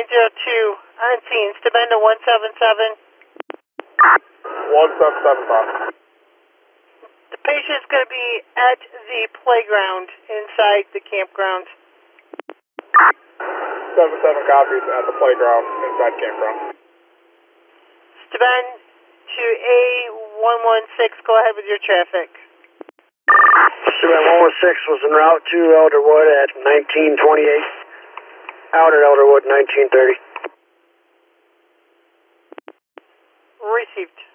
902 on scene. Stebenda 177. 1775. The patient's going to be at the playground inside the campground. 77 copies at the playground inside campground. Steben to A116, go ahead with your traffic. Steben 116 was en route to Elderwood at 1928. Out at Elderwood 1930. Received.